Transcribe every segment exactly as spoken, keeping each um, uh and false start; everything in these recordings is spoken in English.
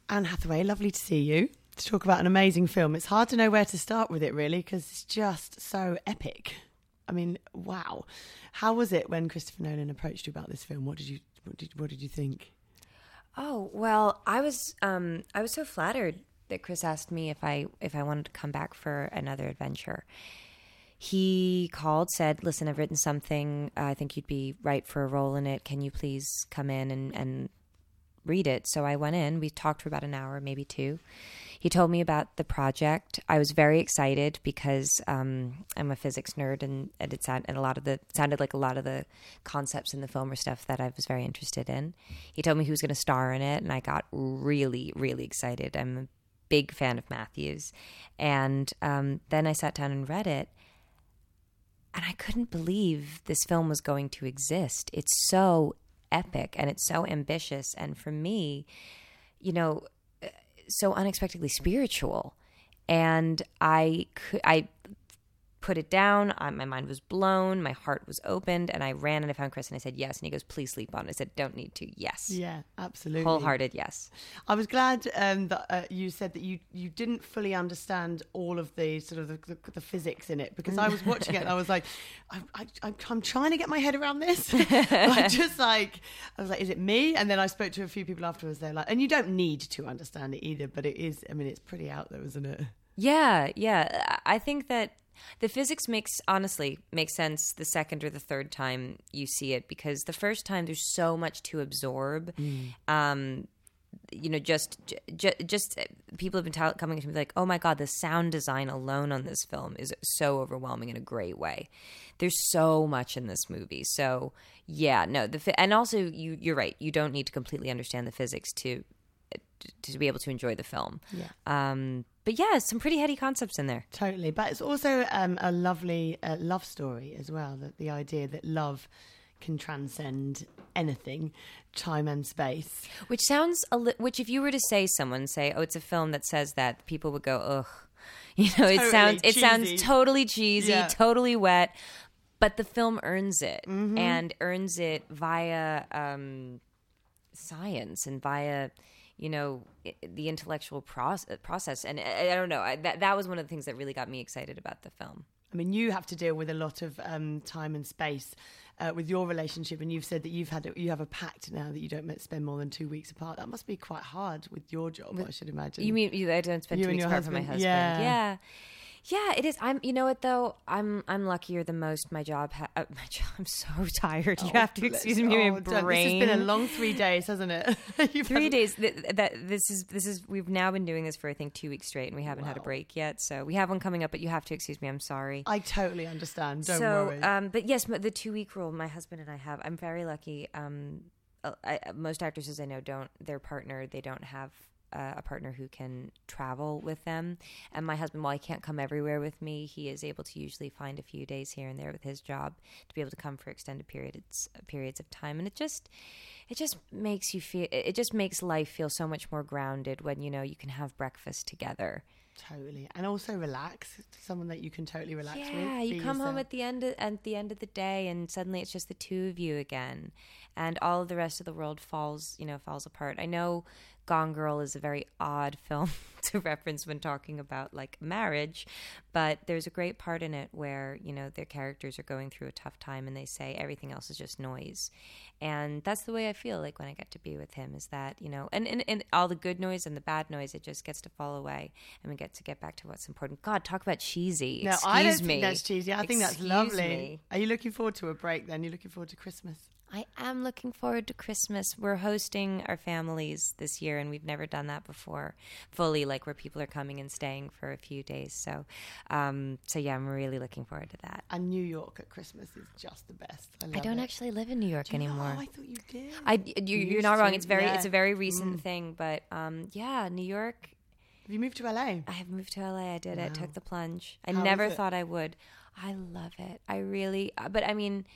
Anne Hathaway, lovely to see you. To talk about an amazing film. It's hard to know where to start with it, really, because it's just so epic. I mean, wow. How was it when Christopher Nolan approached you about this film? What did you what did, what did you think? Oh, well, I was um, I was so flattered that Chris asked me if I if I wanted to come back for another adventure. He called, said, listen, I've written something. I think you'd be right for a role in it. Can you please come in and, and read it? So I went in. We talked for about an hour, maybe two. He told me about the project. I was very excited because um, I'm a physics nerd, and, and it sound, and a lot of the it sounded like a lot of the concepts in the film were stuff that I was very interested in. He told me he was going to star in it, and I got really, really excited. I'm a big fan of Matthews. And um, then I sat down and read it, and I couldn't believe this film was going to exist. It's so epic, and it's so ambitious, and for me, you know, so unexpectedly spiritual. And I could, I put it down. I, my mind was blown. My heart was opened, and I ran and I found Chris and I said yes. And he goes, "Please sleep on it." I said, "Don't need to." Yes. Yeah, absolutely. Wholehearted yes. I was glad um, that uh, you said that you, you didn't fully understand all of the sort of the, the, the physics in it, because I was watching it and I was like, I, I, I, I'm trying to get my head around this. I just like, I was like, is it me? And then I spoke to a few people afterwards. They're like, and you don't need to understand it either, but it is, I mean, it's pretty out there, isn't it? Yeah, yeah. I think that the physics makes, honestly, makes sense the second or the third time you see it, because the first time there's so much to absorb. Mm. Um, you know, just, just, just people have been t- coming to me like, oh my God, the sound design alone on this film is so overwhelming in a great way. There's so much in this movie. So yeah, no, the, and also you, you're right. You don't need to completely understand the physics to, to be able to enjoy the film. Yeah. Um, But yeah, some pretty heady concepts in there. Totally. But it's also um, a lovely uh, love story as well. That the idea that love can transcend anything, time and space. Which sounds, a li- which if you were to say someone, say, oh, it's a film that says that, people would go, ugh. You know, totally it sounds it cheesy. sounds totally cheesy, yeah. totally wet. But the film earns it, mm-hmm. and earns it via um, science and via... you know, the intellectual process, process. And I, I don't know, I, that that was one of the things that really got me excited about the film. I mean, you have to deal with a lot of um, time and space uh, with your relationship, and you've said that you've had a, you have a pact now that you don't spend more than two weeks apart. That must be quite hard with your job, with, I should imagine. You mean you, I don't spend you two weeks apart from my husband? Yeah. yeah. Yeah, it is. I'm. You know what though? I'm. I'm luckier than most. My job. Ha- uh, my job. I'm so tired. You oh, have to excuse me. Oh, my brain. This has been a long three days, hasn't it? three days. That, that. This is. This is. We've now been doing this for I think two weeks straight, and we haven't wow. had a break yet. So we have one coming up, but you have to excuse me. I'm sorry. I totally understand. Don't so, worry. Um, but yes, the two week rule. My husband and I have. I'm very lucky. Um, I, most actresses I know don't. Their partner. They don't have. Uh, a partner who can travel with them. And my husband, while he can't come everywhere with me, he is able to usually find a few days here and there with his job to be able to come for extended periods periods of time. And it just it just makes you feel it just makes life feel so much more grounded when you know you can have breakfast together. Totally. And also relax. Someone that you can totally relax yeah, with. Yeah, you come yourself. home at the end of, at the end of the day, and suddenly it's just the two of you again, and all of the rest of the world falls, you know, falls apart. I know Gone Girl is a very odd film to reference when talking about like marriage, but there's a great part in it where, you know, their characters are going through a tough time and they say everything else is just noise. And that's the way I feel like when I get to be with him, is that, you know, and, and, and all the good noise and the bad noise, it just gets to fall away and we get to get back to what's important. God, talk about cheesy. No, Excuse I don't me. think that's cheesy. I think Excuse that's lovely. Me. Are you looking forward to a break then? You're looking forward to Christmas? I am looking forward to Christmas. We're hosting our families this year, and we've never done that before fully, like where people are coming and staying for a few days. So, um, so yeah, I'm really looking forward to that. And New York at Christmas is just the best. I, love I don't it. actually live in New York Do you anymore. Know? Oh, I thought you did. I, you, you're not wrong. It's very, yeah. it's a very recent mm. thing, but um, yeah, New York. Have you moved to L A? I have moved to L A. I did. Wow. I took the plunge. I How never thought I would. I love it. I really, but I mean.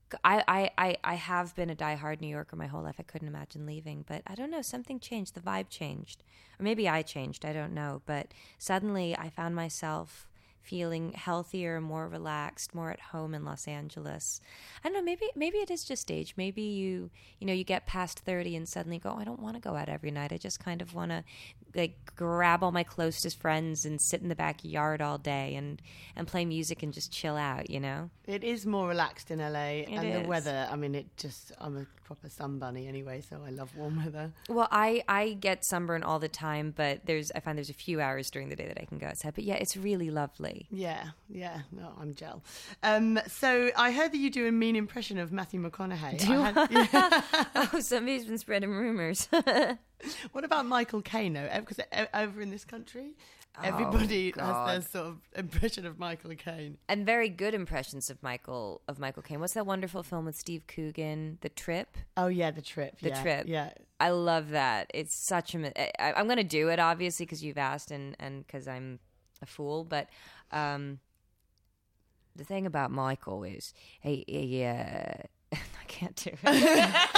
I, I, I have been a diehard New Yorker my whole life. I couldn't imagine leaving, but I don't know, something changed. The vibe changed. Or maybe I changed, I don't know. But suddenly I found myself feeling healthier, more relaxed, more at home in Los Angeles. I don't know, maybe maybe it is just age. Maybe you you know, you get past thirty and suddenly go, I don't want to go out every night. I just kind of want to like grab all my closest friends and sit in the backyard all day and, and play music and just chill out, you know? It is more relaxed in L A, It and is. the weather, I mean, it just, I'm a proper sun bunny anyway, so I love warm weather. Well, I, I get sunburn all the time, but there's I find there's a few hours during the day that I can go outside. But yeah, it's really lovely. Yeah, yeah, no, I'm gel. Um, so I heard that you do a mean impression of Matthew McConaughey. Do you? I had, yeah. Oh, somebody's been spreading rumors. What about Michael Caine, though? Because over in this country, everybody Oh, has God. their sort of impression of Michael Caine. And very good impressions of Michael of Michael Caine. What's that wonderful film with Steve Coogan, The Trip? Oh, yeah, The Trip. The yeah, Trip. Yeah. I love that. It's such a. I, I'm going to do it obviously because you've asked and and because I'm a fool. But um, the thing about Michael is he. he uh, I can't do it.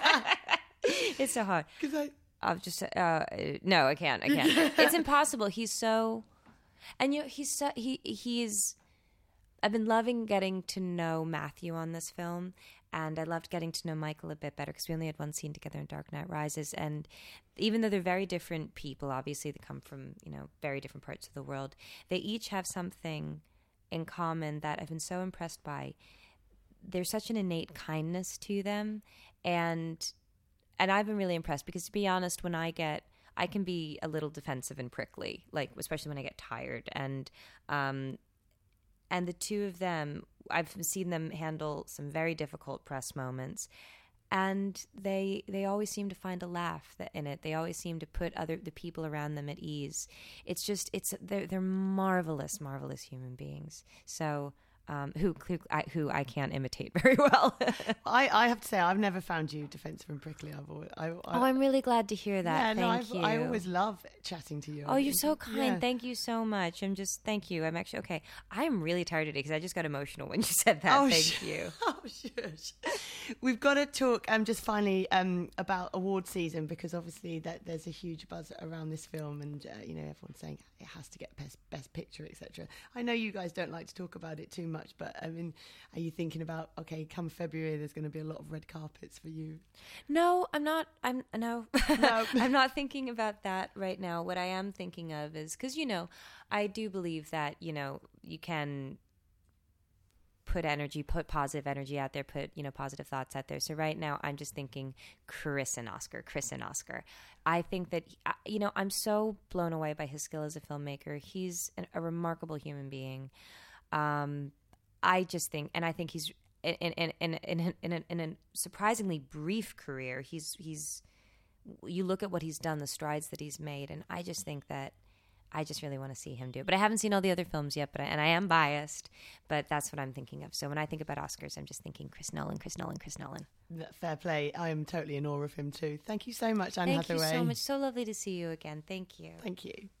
It's so hard. Because I... I've just uh, no, I can't. I can't. It's impossible. He's so, and you know, he's so he he's. I've been loving getting to know Matthew on this film, and I loved getting to know Michael a bit better because we only had one scene together in Dark Knight Rises, and even though they're very different people, obviously they come from you know very different parts of the world, they each have something in common that I've been so impressed by. There's such an innate kindness to them, and. And I've been really impressed because, to be honest, when I get, I can be a little defensive and prickly, like especially when I get tired. And um, and the two of them, I've seen them handle some very difficult press moments, and they they always seem to find a laugh in it. They always seem to put other the people around them at ease. It's just it's they're they're marvelous, marvelous human beings. So. Um, who who I, who I can't imitate very well. I, I have to say, I've never found you defensive and prickly. I've always, I, I, Oh, I'm really glad to hear that. yeah, Thank no, I've, you. I always love chatting to you. Oh, you're so kind. Yeah. Thank you so much. I'm just, thank you. I'm actually, okay. I'm really tired today because I just got emotional when you said that. Oh, thank sh- you. Oh, shush. We've got to talk um, just finally um, about award season because obviously that there's a huge buzz around this film and, uh, you know, everyone's saying it has to get best, best picture, et cetera. I know you guys don't like to talk about it too much, but I mean, are you thinking about, okay, come February, there's going to be a lot of red carpets for you? No, I'm not. I'm no. No. I'm not thinking about that right now. What I am thinking of is because you know, I do believe that you know you can put energy, put positive energy out there, put you know positive thoughts out there. So right now, I'm just thinking Chris and Oscar, Chris and Oscar. I think that you know I'm so blown away by his skill as a filmmaker. He's an, a remarkable human being. Um, I just think, and I think he's in in in in in a, in a surprisingly brief career. He's he's you look at what he's done, the strides that he's made, and I just think that I just really want to see him do it. But I haven't seen all the other films yet, but I, and I am biased, but that's what I'm thinking of. So when I think about Oscars, I'm just thinking Chris Nolan, Chris Nolan, Chris Nolan. Fair play. I am totally in awe of him too. Thank you so much, Anne Thank Hathaway. you so much. So lovely to see you again. Thank you. Thank you.